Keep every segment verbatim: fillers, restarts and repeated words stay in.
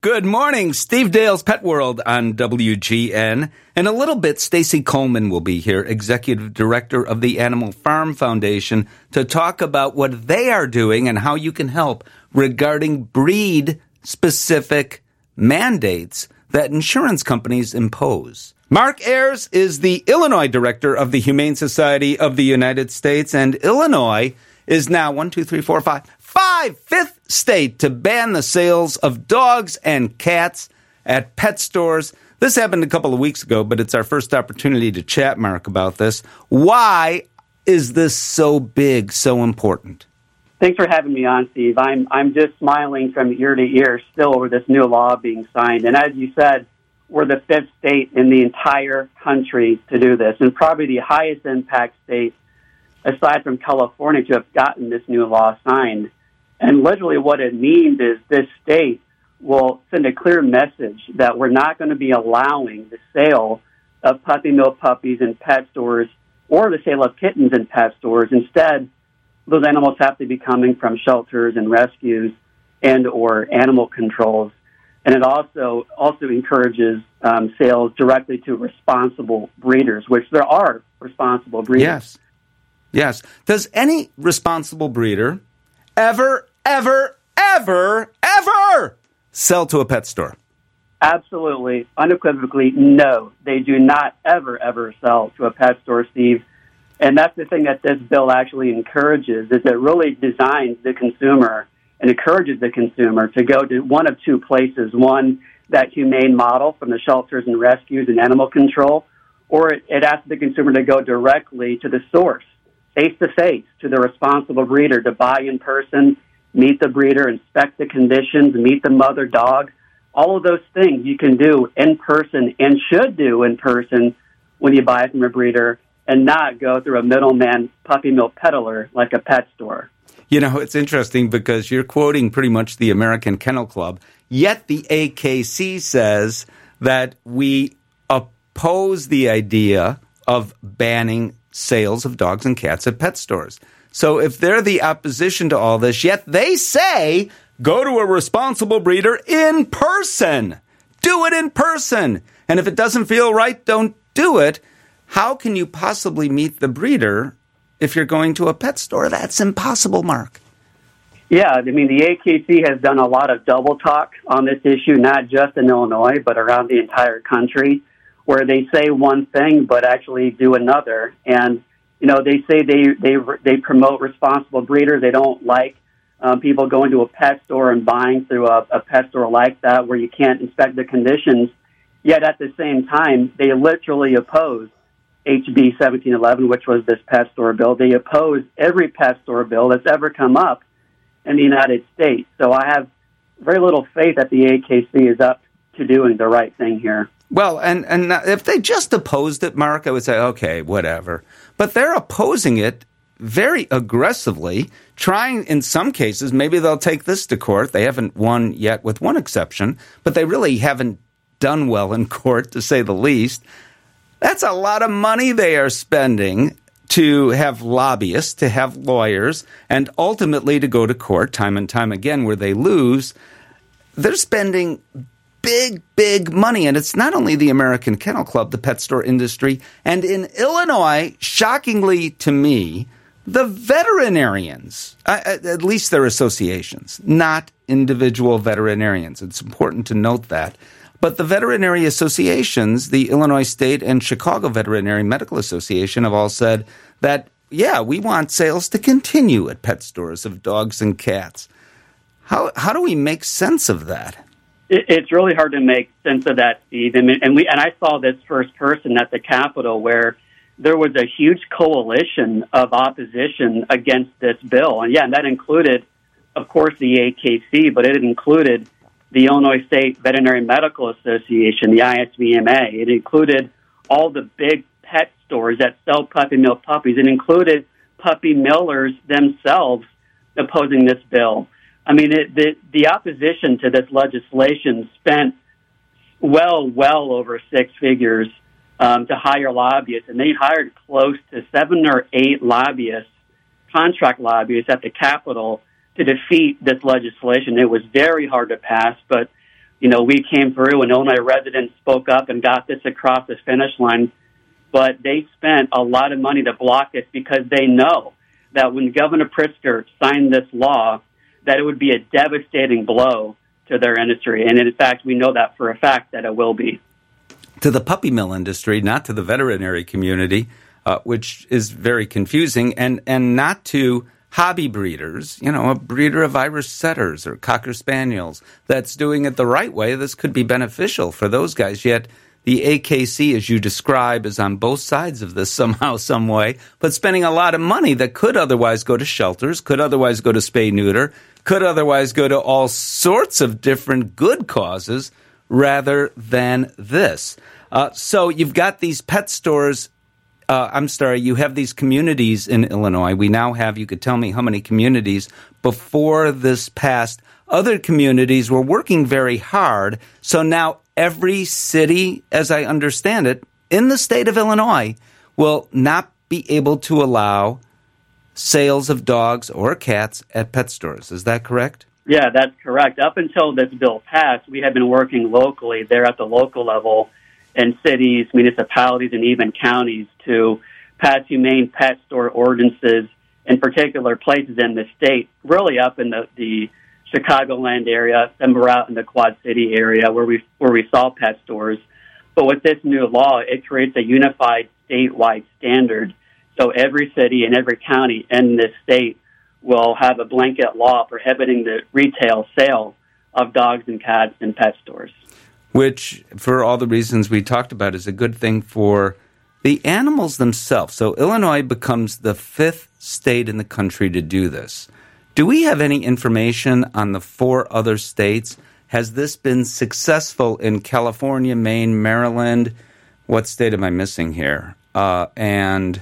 Good morning, Steve Dale's Pet World on W G N. In a little bit, Stacy Coleman will be here, Executive Director of the Animal Farm Foundation, to talk about what they are doing and how you can help regarding breed-specific mandates that insurance companies impose. Mark Ayers is the Illinois Director of the Humane Society of the United States, and Illinois is now one, two, three, four, five, five, fifth state to ban the sales of dogs and cats at pet stores. This happened a couple of weeks ago, but it's our first opportunity to chat, Mark, about this. Why is this so big, so important? Thanks for having me on, Steve. I'm I'm just smiling from ear to ear still over this new law being signed. And as you said, we're the fifth state in the entire country to do this, and probably the highest impact state aside from California to have gotten this new law signed. And literally what it means is this state will send a clear message that we're not going to be allowing the sale of puppy mill puppies in pet stores or the sale of kittens in pet stores. Instead, those animals have to be coming from shelters and rescues and or animal controls. And it also also encourages um, sales directly to responsible breeders, which there are responsible breeders. Yes. Yes. Does any responsible breeder ever, ever, ever, ever sell to a pet store? Absolutely. Unequivocally, no. They do not ever, ever sell to a pet store, Steve. And that's the thing that this bill actually encourages, is it really designs the consumer and encourages the consumer to go to one of two places. One, that humane model from the shelters and rescues and animal control, or it, it asks the consumer to go directly to the source, face-to-face, to the responsible breeder, to buy in person, meet the breeder, inspect the conditions, meet the mother dog. All of those things you can do in person and should do in person when you buy from a breeder and not go through a middleman puppy mill peddler like a pet store. You know, it's interesting because you're quoting pretty much the American Kennel Club, yet the A K C says that we oppose the idea of banning sales of dogs and cats at pet stores. So if they're the opposition to all this, yet they say, go to a responsible breeder in person. Do it in person. And if it doesn't feel right, don't do it. How can you possibly meet the breeder if you're going to a pet store? That's impossible, Mark. Yeah, I mean, the A K C has done a lot of double talk on this issue, not just in Illinois, but around the entire country, where they say one thing but actually do another. And, you know, they say they they they promote responsible breeders. They don't like um, people going to a pet store and buying through a, a pet store like that where you can't inspect the conditions. Yet at the same time, they literally oppose H B seventeen eleven, which was this pet store bill. They oppose every pet store bill that's ever come up in the United States. So I have very little faith that the A K C is up to doing the right thing here. Well, and, and if they just opposed it, Mark, I would say, okay, whatever. But they're opposing it very aggressively, trying in some cases, maybe they'll take this to court. They haven't won yet with one exception, but they really haven't done well in court, to say the least. That's a lot of money they are spending to have lobbyists, to have lawyers, and ultimately to go to court time and time again where they lose. They're spending big, big money. And it's not only the American Kennel Club, the pet store industry. And in Illinois, shockingly to me, the veterinarians, uh, at least their associations, not individual veterinarians. It's important to note that. But the veterinary associations, the Illinois State and Chicago Veterinary Medical Association, have all said that, yeah, we want sales to continue at pet stores of dogs and cats. How how do we make sense of that? It, it's really hard to make sense of that, Steve. And, and we and I saw this first person at the Capitol where there was a huge coalition of opposition against this bill. And, yeah, and that included, of course, the A K C, but it included the Illinois State Veterinary Medical Association, the I S V M A. It included all the big pet stores that sell puppy mill puppies. It included puppy millers themselves opposing this bill. I mean, it, the, the opposition to this legislation spent well, well over six figures um, to hire lobbyists, and they hired close to seven or eight lobbyists, contract lobbyists at the Capitol to defeat this legislation. It was very hard to pass, but you know, we came through and Illinois residents spoke up and got this across the finish line. But they spent a lot of money to block it because they know that when Governor Pritzker signed this law, that it would be a devastating blow to their industry. And in fact, we know that for a fact that it will be. To the puppy mill industry, not to the veterinary community, uh, which is very confusing, and, and not to hobby breeders, you know, a breeder of Irish setters or Cocker Spaniels that's doing it the right way. This could be beneficial for those guys. Yet the A K C, as you describe, is on both sides of this somehow, some way, but spending a lot of money that could otherwise go to shelters, could otherwise go to spay-neuter, could otherwise go to all sorts of different good causes rather than this. Uh, so you've got these pet stores. Uh, I'm sorry, you have these communities in Illinois. We now have, you could tell me how many communities before this passed. Other communities were working very hard. So now every city, as I understand it, in the state of Illinois will not be able to allow sales of dogs or cats at pet stores. Is that correct? Yeah, that's correct. Up until this bill passed, we have been working locally there at the local level in cities, municipalities, and even counties to pass humane pet store ordinances in particular places in the state, really up in the, the Chicagoland area, some were out in the Quad City area where we where we saw pet stores. But with this new law, it creates a unified statewide standard. So every city and every county in this state will have a blanket law prohibiting the retail sale of dogs and cats in pet stores. Which, for all the reasons we talked about, is a good thing for the animals themselves. So Illinois becomes the fifth state in the country to do this. Do we have any information on the four other states? Has this been successful in California, Maine, Maryland? What state am I missing here? Uh, and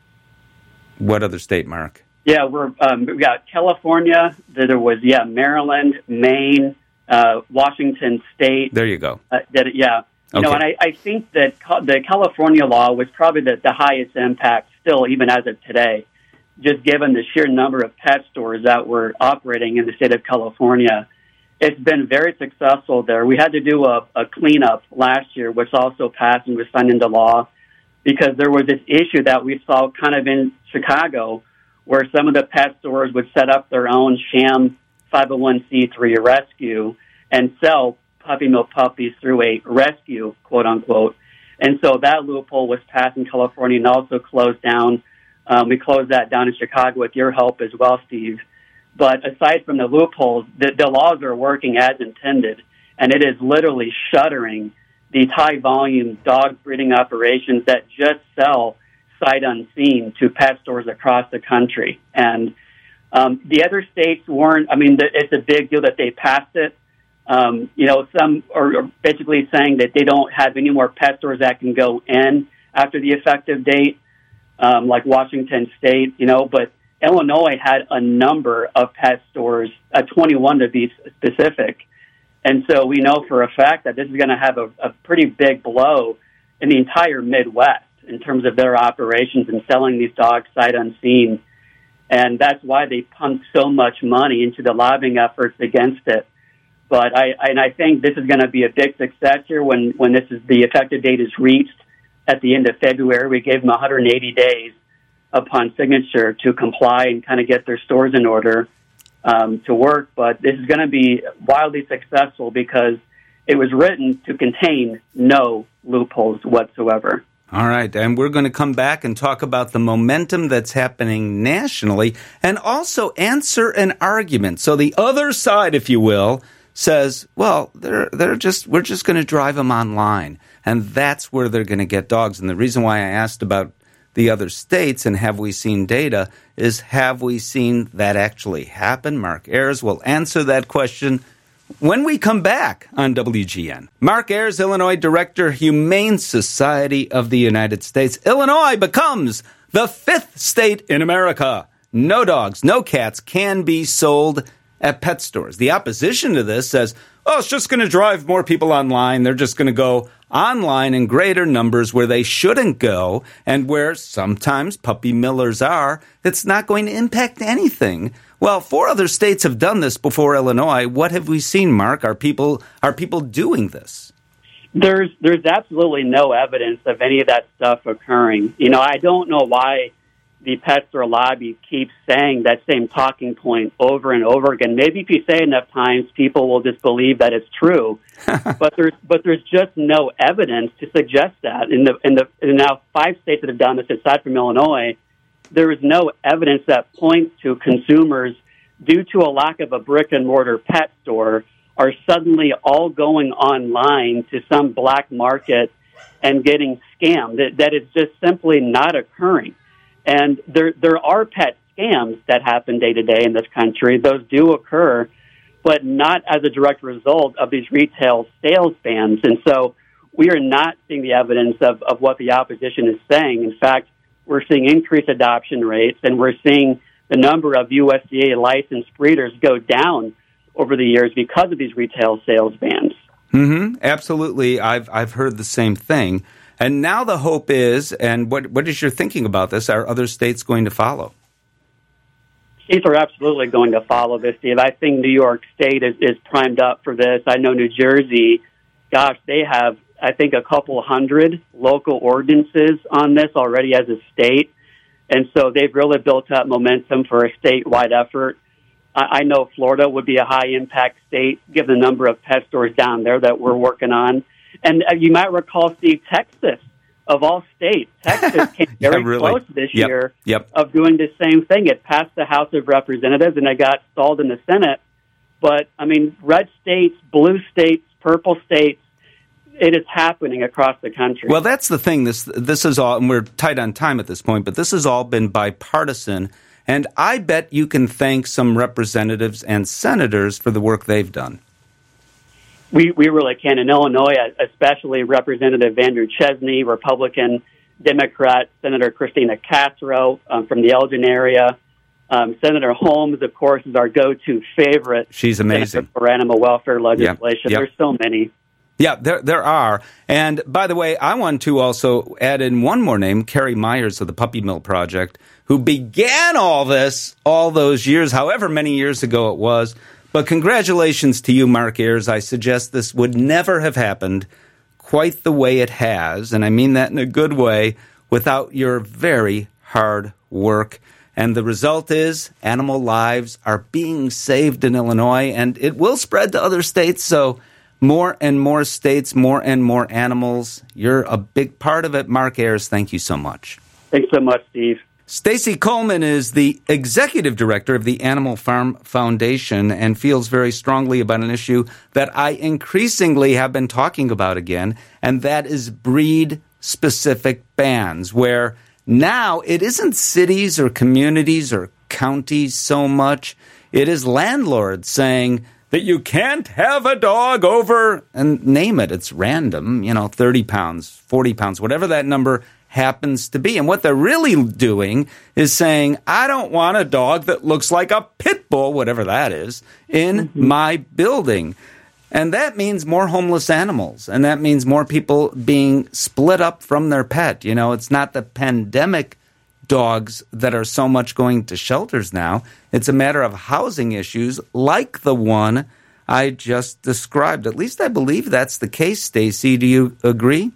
what other state, Mark? Yeah, we're um, we got California. There was yeah Maryland, Maine, uh, Washington State. There you go. Uh, that yeah, you okay. know, and I, I think that the California law was probably the, the highest impact still, even as of today, just given the sheer number of pet stores that were operating in the state of California. It's been very successful there. We had to do a, a cleanup last year, which also passed and was signed into law, because there was this issue that we saw kind of in Chicago where some of the pet stores would set up their own sham five oh one c three rescue and sell puppy mill puppies through a rescue, quote unquote. And so that loophole was passed in California and also closed down. Um, we closed that down in Chicago with your help as well, Steve. But aside from the loopholes, the, the laws are working as intended, and it is literally shuttering these high-volume dog breeding operations that just sell sight unseen to pet stores across the country. And um, the other states weren't, I mean, the, it's a big deal that they passed it. Um, you know, some are basically saying that they don't have any more pet stores that can go in after the effective date, um, like Washington State, you know, but Illinois had a number of pet stores, uh, twenty-one to be specific. And so we know for a fact that this is going to have a, a pretty big blow in the entire Midwest in terms of their operations and selling these dogs sight unseen. And that's why they pumped so much money into the lobbying efforts against it. But I, and I think this is going to be a big success here when, when this is the effective date is reached at the end of February. We gave them one hundred eighty days upon signature to comply and kind of get their stores in order um, to work. But this is going to be wildly successful because it was written to contain no loopholes whatsoever. All right, and we're going to come back and talk about the momentum that's happening nationally and also answer an argument. So the other side, if you will, says, well, they're they're just we're just going to drive them online, and that's where they're going to get dogs. And the reason why I asked about the other states and have we seen data is have we seen that actually happen? Mark Ayers will answer that question when we come back on W G N. Mark Ayers, Illinois Director, Humane Society of the United States. Illinois becomes the fifth state in America. No dogs, no cats can be sold at pet stores. The opposition to this says, oh, it's just going to drive more people online. They're just going to go online in greater numbers where they shouldn't go and where sometimes puppy millers are. It's not going to impact anything Well, four other states have done this before Illinois. What have we seen, Mark? Are people are people doing this? There's there's absolutely no evidence of any of that stuff occurring. You know, I don't know why the pet store lobby keeps saying that same talking point over and over again. Maybe if you say it enough times, people will just believe that it's true. but there's but there's just no evidence to suggest that. In the in the in now five states that have done this, aside from Illinois, there is no evidence that points to consumers, due to a lack of a brick and mortar pet store, are suddenly all going online to some black market and getting scammed. That, that is just simply not occurring. And there there are pet scams that happen day to day in this country. Those do occur, but not as a direct result of these retail sales bans. And so we are not seeing the evidence of, of what the opposition is saying. In fact, we're seeing increased adoption rates, and we're seeing the number of U S D A licensed breeders go down over the years because of these retail sales bans. Mm-hmm. Absolutely. I've I've heard the same thing. And now the hope is, and what what is your thinking about this? Are other states going to follow? States are absolutely going to follow this, Steve. I think New York State is, is primed up for this. I know New Jersey, gosh, they have, I think, a couple hundred local ordinances on this already as a state. And so they've really built up momentum for a statewide effort. I, I know Florida would be a high-impact state, given the number of pet stores down there that we're working on. And uh, you might recall, Steve, Texas, of all states, Texas came very yeah, really. close this yep. year yep. of doing the same thing. It passed the House of Representatives, and it got stalled in the Senate. But, I mean, red states, blue states, purple states, it is happening across the country. Well, that's the thing. This this is all, and we're tight on time at this point, but this has all been bipartisan. And I bet you can thank some representatives and senators for the work they've done. We we really can. In Illinois, especially Representative Andrew Chesney, Republican, Democrat, Senator Christina Castro um, from the Elgin area. Um, Senator Holmes, of course, is our go-to favorite. She's amazing. For animal welfare legislation. Yep. Yep. There's so many. Yeah, there there are. And by the way, I want to also add in one more name, Carrie Myers of the Puppy Mill Project, who began all this all those years, however many years ago it was. But congratulations to you, Mark Ayers. I suggest this would never have happened quite the way it has, and I mean that in a good way, without your very hard work. And the result is animal lives are being saved in Illinois, and it will spread to other states, so more and more states, more and more animals. You're a big part of it. Mark Ayers, thank you so much. Thanks so much, Steve. Stacy Coleman is the executive director of the Animal Farm Foundation and feels very strongly about an issue that I increasingly have been talking about again, and that is breed-specific bans, where now it isn't cities or communities or counties so much. It is landlords saying that you can't have a dog over, and name it, it's random, you know, thirty pounds, forty pounds, whatever that number happens to be. And what they're really doing is saying, I don't want a dog that looks like a pit bull, whatever that is, in mm-hmm. my building. And that means more homeless animals. And that means more people being split up from their pet. You know, it's not the pandemic dogs that are so much going to shelters now. It's a matter of housing issues like the one I just described. At least I believe that's the case, Stacy. Do you agree?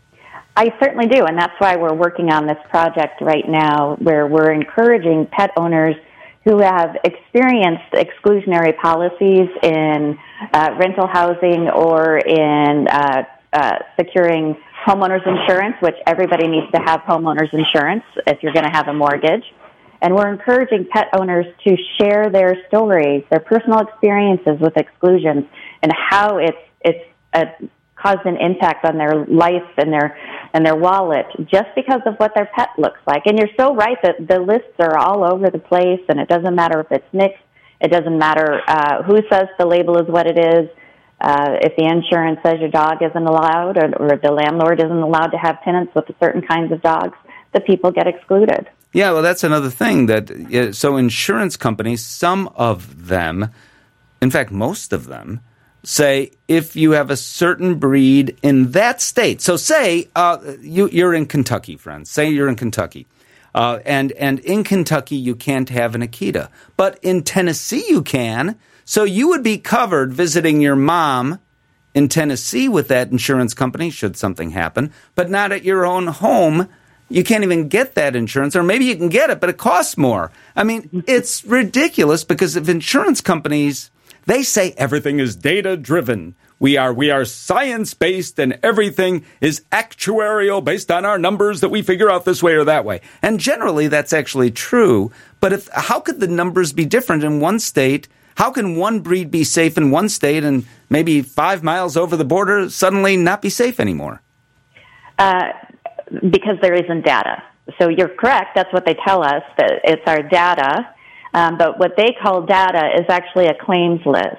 I certainly do, and that's why we're working on this project right now, where we're encouraging pet owners who have experienced exclusionary policies in uh, rental housing or in uh, uh, securing homeowners insurance, which everybody needs to have homeowners insurance if you're going to have a mortgage. And we're encouraging pet owners to share their stories, their personal experiences with exclusions, and how it's it's a caused an impact on their life and their and their wallet just because of what their pet looks like. And you're so right that the lists are all over the place, and it doesn't matter if it's mixed. It doesn't matter uh, who says the label is what it is. Uh, if the insurance says your dog isn't allowed, or, or the landlord isn't allowed to have tenants with certain kinds of dogs, the people get excluded. Yeah, well, that's another thing. That so insurance companies, some of them, in fact, most of them, say if you have a certain breed in that state. So say uh, you, you're in Kentucky, friends. Say you're in Kentucky. Uh, and, and in Kentucky, you can't have an Akita. But in Tennessee, you can. So you would be covered visiting your mom in Tennessee with that insurance company, should something happen, but not at your own home. You can't even get that insurance, or maybe you can get it, but it costs more. I mean, it's ridiculous because if insurance companies, they say everything is data-driven. We are we are science-based and everything is actuarial based on our numbers that we figure out this way or that way. And generally, that's actually true. But if how could the numbers be different in one state? How can one breed be safe in one state and maybe five miles over the border suddenly not be safe anymore? Uh, because there isn't data. So you're correct. That's what they tell us, that it's our data. Um, but what they call data is actually a claims list.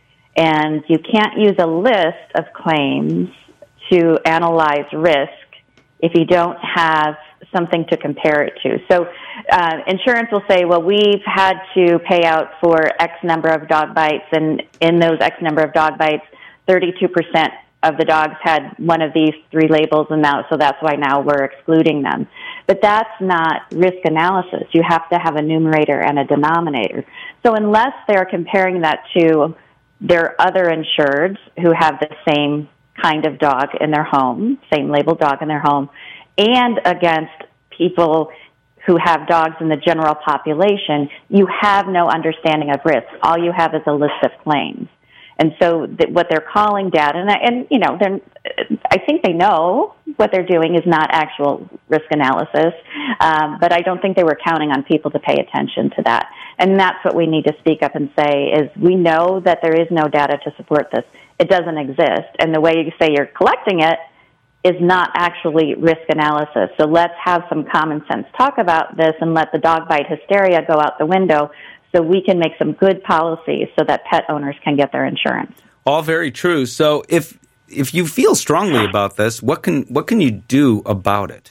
And you can't use a list of claims to analyze risk if you don't have something to compare it to. So uh, insurance will say, well, we've had to pay out for X number of dog bites, and in those X number of dog bites, thirty-two percent of the dogs had one of these three labels, and now, so that's why now we're excluding them. But that's not risk analysis. You have to have a numerator and a denominator. So unless they're comparing that to their other insureds who have the same kind of dog in their home, same labeled dog in their home, and against people who have dogs in the general population, you have no understanding of risk. All you have is a list of claims. And so th- what they're calling data, and, and you know, they're, I think they know what they're doing is not actual risk analysis, um, but I don't think they were counting on people to pay attention to that. And that's what we need to speak up and say is we know that there is no data to support this. It doesn't exist. And the way you say you're collecting it is not actually risk analysis. So let's have some common sense talk about this and let the dog bite hysteria go out the window so we can make some good policies so that pet owners can get their insurance. All very true. So if if you feel strongly about this, what can what can you do about it?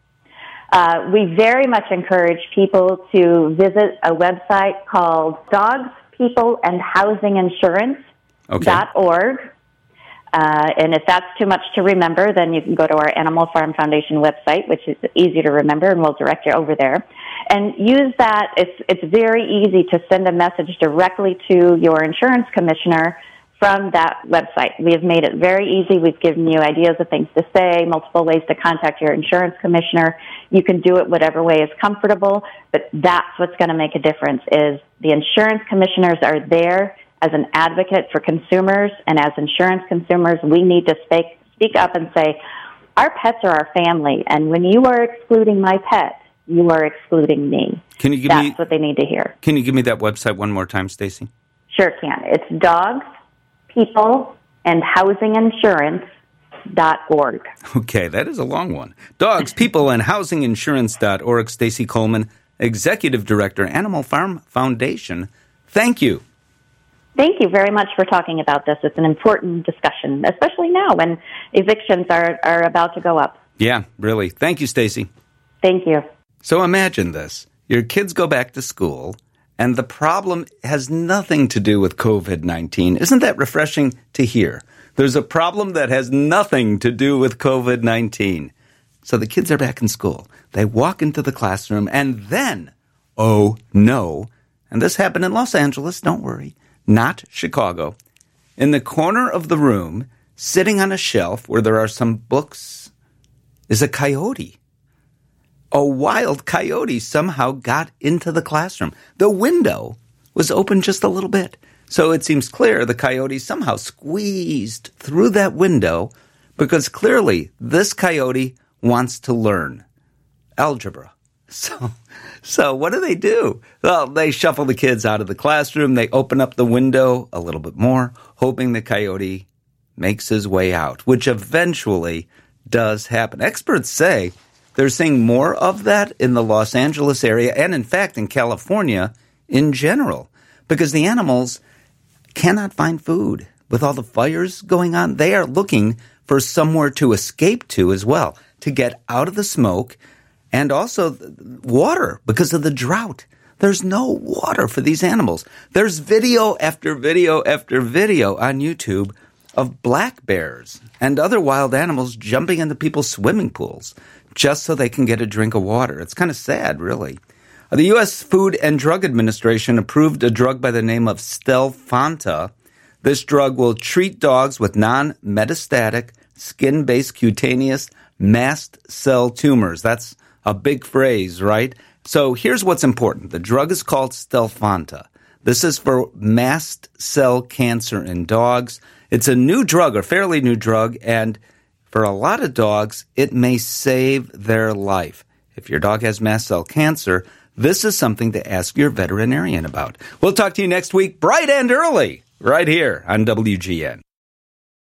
Uh, we very much encourage people to visit a website called dogs people and housing insurance dot org. Okay. Uh, and if that's too much to remember, then you can go to our Animal Farm Foundation website, which is easy to remember, and we'll direct you over there. And use that. It's, it's very easy to send a message directly to your insurance commissioner from that website. We have made it very easy. We've given you ideas of things to say, multiple ways to contact your insurance commissioner. You can do it whatever way is comfortable, but that's what's going to make a difference is the insurance commissioners are there as an advocate for consumers, and as insurance consumers, we need to speak, speak up and say, our pets are our family, and when you are excluding my pet, you are excluding me. Can you give That's me, what they need to hear. Can you give me that website one more time, Stacy? Sure can. It's dogs, people, and housing insurance dot org. Okay, that is a long one. Dogs, People, and housing insurance dot org. Stacy Coleman, Executive Director, Animal Farm Foundation. Thank you. Thank you very much for talking about this. It's an important discussion, especially now when evictions are, are about to go up. Yeah, really. Thank you, Stacy. Thank you. So imagine this. Your kids go back to school, and the problem has nothing to do with covid nineteen. Isn't that refreshing to hear? There's a problem that has nothing to do with covid nineteen. So the kids are back in school. They walk into the classroom, and then, oh no, and this happened in Los Angeles, don't worry, not Chicago. In the corner of the room, sitting on a shelf where there are some books, is a coyote. A wild coyote somehow got into the classroom. The window was open just a little bit. So it seems clear the coyote somehow squeezed through that window because clearly this coyote wants to learn algebra. So, so what do they do? Well, they shuffle the kids out of the classroom. They open up the window a little bit more, hoping the coyote makes his way out, which eventually does happen. Experts say they're seeing more of that in the Los Angeles area and, in fact, in California in general, because the animals cannot find food. With all the fires going on, they are looking for somewhere to escape to as well, to get out of the smoke and also water because of the drought. There's no water for these animals. There's video after video after video on YouTube of black bears and other wild animals jumping into people's swimming pools just so they can get a drink of water. It's kind of sad, really. The U S Food and Drug Administration approved a drug by the name of Stelfonta. This drug will treat dogs with non-metastatic, skin-based cutaneous mast cell tumors. That's a big phrase, right? So here's what's important. The drug is called Stelfonta. This is for mast cell cancer in dogs. It's a new drug, a fairly new drug, and for a lot of dogs, it may save their life. If your dog has mast cell cancer, this is something to ask your veterinarian about. We'll talk to you next week, bright and early, right here on W G N.